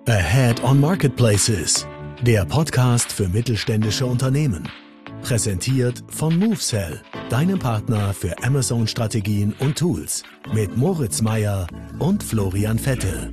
Ahead on Marketplaces, der Podcast für mittelständische Unternehmen. Präsentiert von MoveSell, deinem Partner für Amazon-Strategien und Tools. Mit Moritz Meyer und Florian Vettel.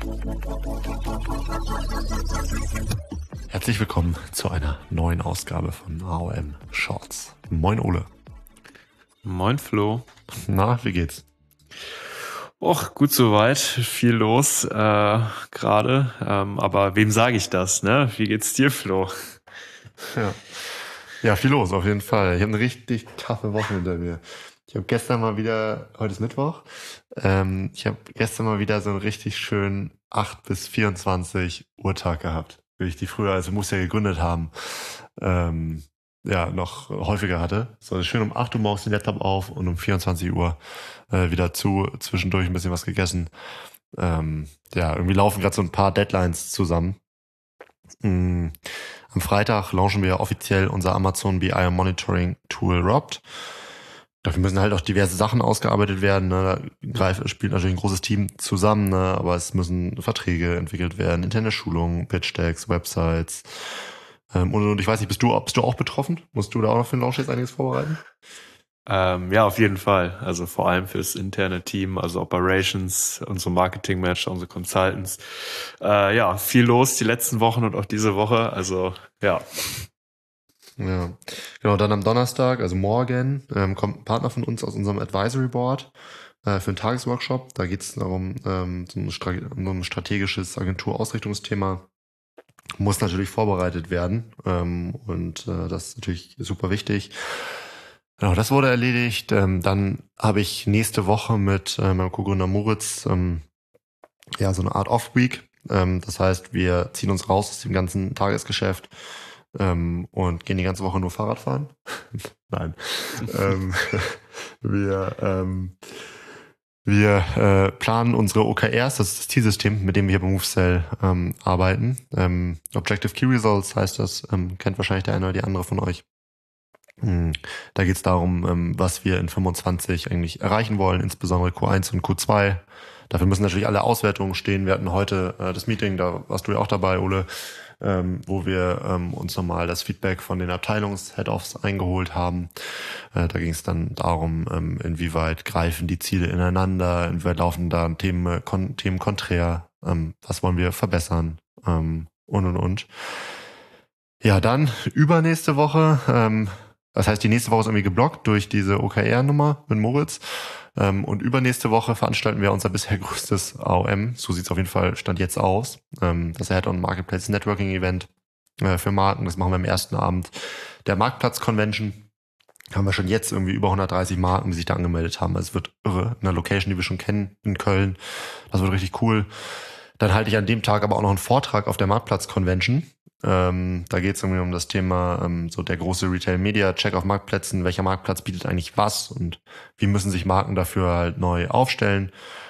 Herzlich willkommen zu einer neuen Ausgabe von AOM Shorts. Moin Ole. Moin Flo. Na, wie geht's? Och, gut soweit. Viel los gerade. Aber wem sage ich das, ne? Wie geht's dir, Flo? Ja, viel los auf jeden Fall. Ich habe eine richtig taffe Woche hinter mir. Ich habe gestern mal wieder, heute ist Mittwoch, ich habe gestern mal wieder so einen richtig schönen 8 bis 24 Uhr Tag gehabt, wie ich die früher, als wir MoveSell gegründet haben, noch häufiger hatte. So schön um 8 Uhr morgens den Laptop auf und um 24 Uhr wieder zu, zwischendurch ein bisschen was gegessen. Irgendwie laufen gerade so ein paar Deadlines zusammen. Am Freitag launchen wir offiziell unser Amazon BI Monitoring Tool Robt. Dafür müssen halt auch diverse Sachen ausgearbeitet werden. Ne? Da spielt natürlich ein großes Team zusammen, ne? Aber es müssen Verträge entwickelt werden, interne Schulungen, Pitch-Decks, Websites. Und ich weiß nicht, bist du auch betroffen? Musst du da auch noch für den Launch jetzt einiges vorbereiten? Ja, auf jeden Fall. Also vor allem fürs interne Team, also Operations, unsere Marketing-Manager, unsere Consultants. Viel los die letzten Wochen und auch diese Woche. Also ja. Ja, genau. Dann am Donnerstag, also morgen, kommt ein Partner von uns aus unserem Advisory Board für einen Tagesworkshop. Da geht es darum, so ein strategisches Agenturausrichtungsthema muss natürlich vorbereitet werden. Das ist natürlich super wichtig. Genau, das wurde erledigt. Dann habe ich nächste Woche mit meinem Co-Gründer Moritz so eine Art Off-Week. Das heißt, wir ziehen uns raus aus dem ganzen Tagesgeschäft und gehen die ganze Woche nur Fahrrad fahren. Nein. Wir planen unsere OKRs, das ist das Zielsystem, mit dem wir hier bei MoveSell arbeiten. Objective Key Results heißt das, kennt wahrscheinlich der eine oder die andere von euch. Da geht es darum, was wir in 25 eigentlich erreichen wollen, insbesondere Q1 und Q2. Dafür müssen natürlich alle Auswertungen stehen. Wir hatten heute das Meeting, da warst du ja auch dabei, Ole, wo wir uns nochmal das Feedback von den Abteilungs-Head-Offs eingeholt haben. Da ging es dann darum, inwieweit greifen die Ziele ineinander, inwieweit laufen da Themen konträr, was wollen wir verbessern und. Ja, dann übernächste Woche, das heißt, die nächste Woche ist irgendwie geblockt durch diese OKR-Nummer mit Moritz. Und übernächste Woche veranstalten wir unser bisher größtes AOM. So sieht es auf jeden Fall Stand jetzt aus. Das Ahead on Marketplace Networking Event für Marken. Das machen wir am ersten Abend der Marktplatz-Convention. Haben wir schon jetzt irgendwie über 130 Marken, die sich da angemeldet haben. Also es wird irre. In einer Location, die wir schon kennen, in Köln. Das wird richtig cool. Dann halte ich an dem Tag aber auch noch einen Vortrag auf der Marktplatz-Convention. Da geht es irgendwie um das Thema, so der große Retail-Media-Check auf Marktplätzen. Welcher Marktplatz bietet eigentlich was und wie müssen sich Marken dafür halt neu aufstellen?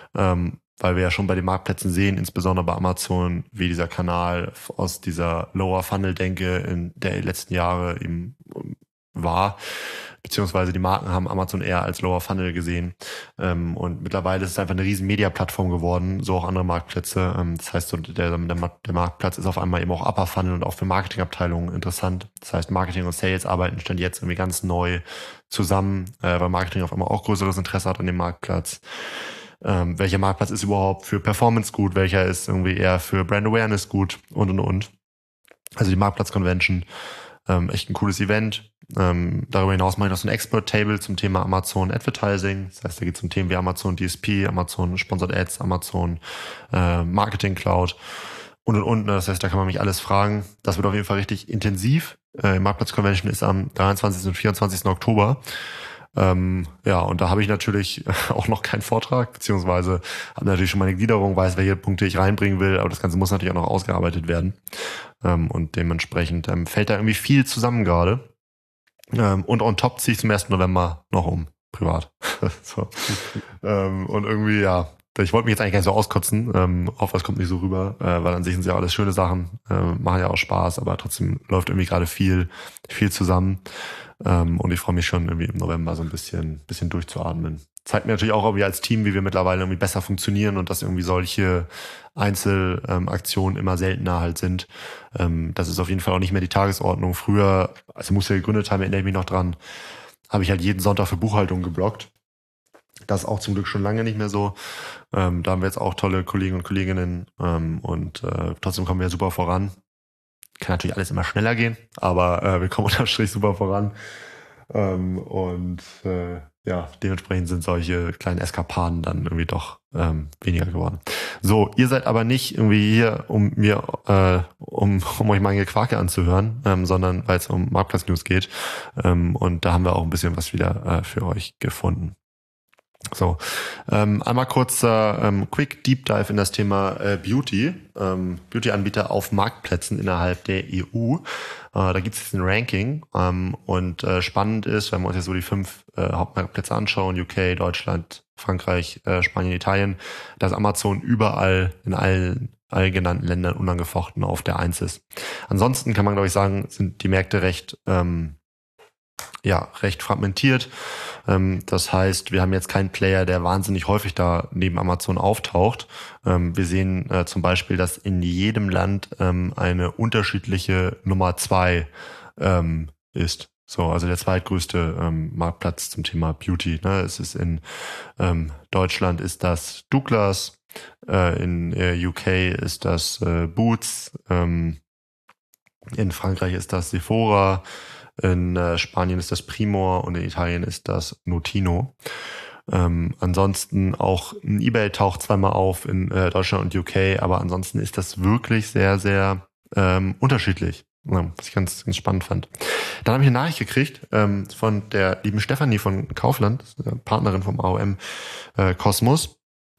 Weil wir ja schon bei den Marktplätzen sehen, insbesondere bei Amazon, wie dieser Kanal aus dieser Lower-Funnel-Denke in der letzten Jahre eben war. Beziehungsweise die Marken haben Amazon eher als Lower Funnel gesehen. Und mittlerweile ist es einfach eine riesen Media-Plattform geworden, so auch andere Marktplätze. Das heißt, so der Marktplatz ist auf einmal eben auch Upper Funnel und auch für Marketingabteilungen interessant. Das heißt, Marketing und Sales arbeiten Stand jetzt irgendwie ganz neu zusammen, weil Marketing auf einmal auch größeres Interesse hat an dem Marktplatz. Welcher Marktplatz ist überhaupt für Performance gut? Welcher ist irgendwie eher für Brand Awareness gut? Und. Also die Marktplatz-Convention, echt ein cooles Event. Darüber hinaus mache ich noch so ein Expert-Table zum Thema Amazon Advertising. Das heißt, da geht es um Themen wie Amazon DSP, Amazon Sponsored Ads, Amazon Marketing Cloud und. Das heißt, da kann man mich alles fragen. Das wird auf jeden Fall richtig intensiv. Marktplatz-Convention ist am 23. und 24. Oktober. Und da habe ich natürlich auch noch keinen Vortrag, beziehungsweise habe natürlich schon meine Gliederung, weiß, welche Punkte ich reinbringen will, aber das Ganze muss natürlich auch noch ausgearbeitet werden. Und dementsprechend fällt da irgendwie viel zusammen gerade. Und on top ziehe ich zum 1. November noch um, privat. So. Und irgendwie, ich wollte mich jetzt eigentlich gar nicht so auskotzen, hoffe, es kommt nicht so rüber, weil an sich sind ja alles schöne Sachen, machen ja auch Spaß, aber trotzdem läuft irgendwie gerade viel zusammen. Und ich freue mich schon irgendwie im November so ein bisschen durchzuatmen, zeigt mir natürlich auch irgendwie als Team, wie wir mittlerweile irgendwie besser funktionieren und dass irgendwie solche Einzelaktionen immer seltener halt sind. Das ist auf jeden Fall auch nicht mehr die Tagesordnung. Früher, als wir Movesale gegründet haben, erinnere ich mich noch dran, habe ich halt jeden Sonntag für Buchhaltung geblockt. Das ist auch zum Glück schon lange nicht mehr so. Da haben wir jetzt auch tolle Kollegen und Kolleginnen und trotzdem kommen wir super voran. Kann natürlich alles immer schneller gehen, aber wir kommen unterm Strich super voran. Ja, dementsprechend sind solche kleinen Eskapaden dann irgendwie doch weniger geworden. So, ihr seid aber nicht irgendwie hier, um euch mein Gequake anzuhören, sondern weil es um Marktplatz-News geht. Und da haben wir auch ein bisschen was wieder für euch gefunden. So, einmal kurzer Quick Deep Dive in das Thema Beauty. Beauty-Anbieter auf Marktplätzen innerhalb der EU. Da gibt es jetzt ein Ranking und spannend ist, wenn wir uns jetzt so die 5 Hauptmarktplätze anschauen, UK, Deutschland, Frankreich, Spanien, Italien, dass Amazon überall in allen genannten Ländern unangefochten auf der 1 ist. Ansonsten kann man, glaube ich, sagen, sind die Märkte recht fragmentiert. Das heißt, wir haben jetzt keinen Player, der wahnsinnig häufig da neben Amazon auftaucht. Wir sehen zum Beispiel, dass in jedem Land eine unterschiedliche Nummer 2 ist. So, also der zweitgrößte Marktplatz zum Thema Beauty. Ne? Es ist in Deutschland ist das Douglas, in UK ist das Boots, in Frankreich ist das Sephora, in Spanien ist das Primor und in Italien ist das Notino. Ansonsten auch ein eBay taucht zweimal auf in Deutschland und UK, aber ansonsten ist das wirklich sehr, sehr unterschiedlich. Was ich ganz, ganz spannend fand. Dann habe ich eine Nachricht gekriegt von der lieben Stefanie von Kaufland, Partnerin vom AOM Kosmos.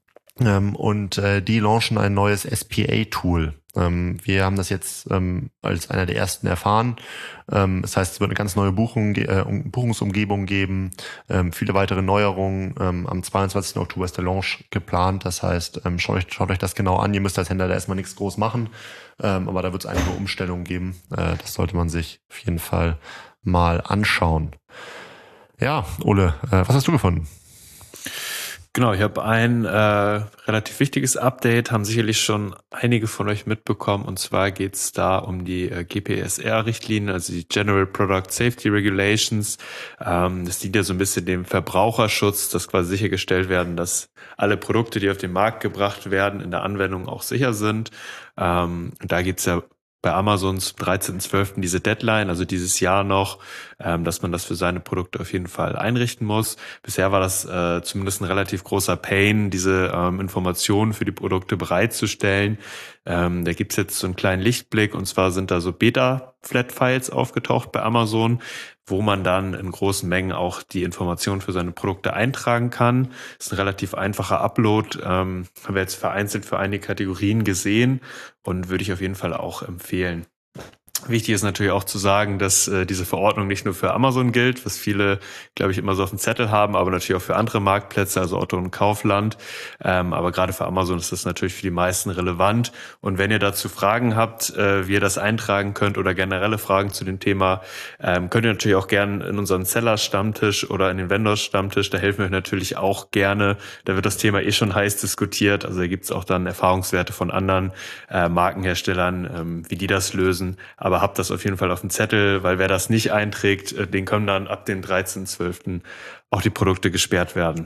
Und die launchen ein neues SPA-Tool. Wir haben das jetzt als einer der ersten erfahren. Das heißt, es wird eine ganz neue Buchungsumgebung geben, viele weitere Neuerungen. Am 22. Oktober ist der Launch geplant. Das heißt, schaut euch das genau an. Ihr müsst als Händler da erstmal nichts groß machen, aber da wird es einige Umstellungen geben. Das sollte man sich auf jeden Fall mal anschauen. Ja, Ole, was hast du gefunden? Genau, ich habe ein relativ wichtiges Update, haben sicherlich schon einige von euch mitbekommen, und zwar geht es da um die GPSR-Richtlinien, also die General Product Safety Regulations. Das dient ja so ein bisschen dem Verbraucherschutz, dass quasi sichergestellt werden, dass alle Produkte, die auf den Markt gebracht werden, in der Anwendung auch sicher sind. Da geht es ja bei Amazon zum 13.12. diese Deadline, also dieses Jahr noch, dass man das für seine Produkte auf jeden Fall einrichten muss. Bisher war das zumindest ein relativ großer Pain, diese Informationen für die Produkte bereitzustellen. Da gibt's jetzt so einen kleinen Lichtblick, und zwar sind da so Beta-Flat-Files aufgetaucht bei Amazon, wo man dann in großen Mengen auch die Informationen für seine Produkte eintragen kann. Das ist ein relativ einfacher Upload, haben wir jetzt vereinzelt für einige Kategorien gesehen und würde ich auf jeden Fall auch empfehlen. Wichtig ist natürlich auch zu sagen, dass diese Verordnung nicht nur für Amazon gilt, was viele, glaube ich, immer so auf dem Zettel haben, aber natürlich auch für andere Marktplätze, also Otto und Kaufland. Aber gerade für Amazon ist das natürlich für die meisten relevant. Und wenn ihr dazu Fragen habt, wie ihr das eintragen könnt oder generelle Fragen zu dem Thema, könnt ihr natürlich auch gerne in unseren Seller-Stammtisch oder in den Vendors-Stammtisch, da helfen wir euch natürlich auch gerne. Da wird das Thema schon heiß diskutiert. Also da gibt es auch dann Erfahrungswerte von anderen Markenherstellern, wie die das lösen. Aber habt das auf jeden Fall auf dem Zettel, weil wer das nicht einträgt, den können dann ab dem 13.12. auch die Produkte gesperrt werden.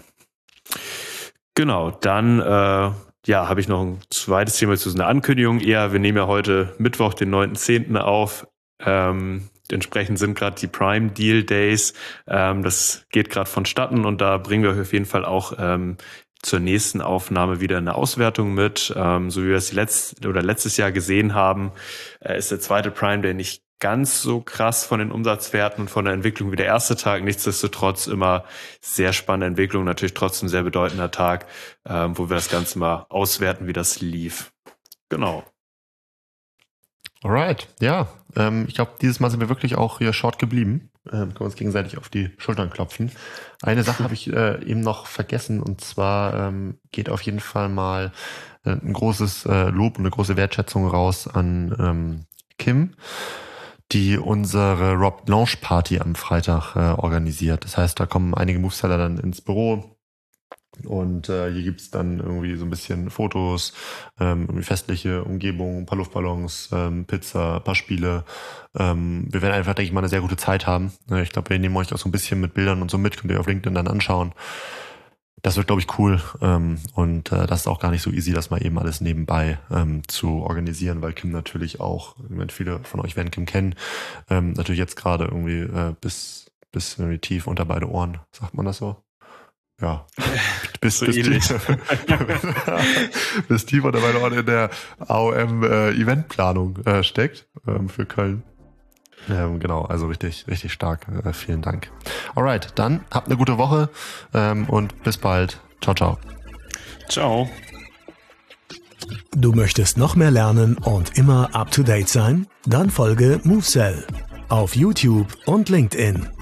Genau, dann habe ich noch ein zweites Thema zu so einer Ankündigung. Wir nehmen ja heute Mittwoch, den 9.10. auf. Entsprechend sind gerade die Prime Deal Days. Das geht gerade vonstatten, und da bringen wir euch auf jeden Fall auch zur nächsten Aufnahme wieder eine Auswertung mit. So wie wir es letztes Jahr gesehen haben, ist der zweite Prime Day nicht ganz so krass von den Umsatzwerten und von der Entwicklung wie der erste Tag. Nichtsdestotrotz immer sehr spannende Entwicklung, natürlich trotzdem sehr bedeutender Tag, wo wir das Ganze mal auswerten, wie das lief. Genau. Alright, ja. Ich glaube, dieses Mal sind wir wirklich auch hier short geblieben. Können wir uns gegenseitig auf die Schultern klopfen. Eine Sache habe ich eben noch vergessen, und zwar geht auf jeden Fall mal ein großes Lob und eine große Wertschätzung raus an Kim, die unsere Rob Launch Party am Freitag organisiert. Das heißt, da kommen einige Moveseller dann ins Büro, Und hier gibt's dann irgendwie so ein bisschen Fotos, irgendwie festliche Umgebung, ein paar Luftballons, Pizza, ein paar Spiele. Wir werden einfach, denke ich mal, eine sehr gute Zeit haben. Ich glaube, wir nehmen euch auch so ein bisschen mit Bildern und so mit, könnt ihr auf LinkedIn dann anschauen. Das wird, glaube ich, cool. Und das ist auch gar nicht so easy, das mal eben alles nebenbei zu organisieren, weil Kim natürlich auch, ich meine, viele von euch werden Kim kennen, natürlich jetzt gerade irgendwie bis irgendwie tief unter beide Ohren, sagt man das so? Ja, bis tief unter beide Ohren in der AOM-Eventplanung steckt für Köln. Genau, also richtig stark. Vielen Dank. Alright, dann habt eine gute Woche und bis bald. Ciao, ciao. Ciao. Du möchtest noch mehr lernen und immer up to date sein? Dann folge MoveSell auf YouTube und LinkedIn.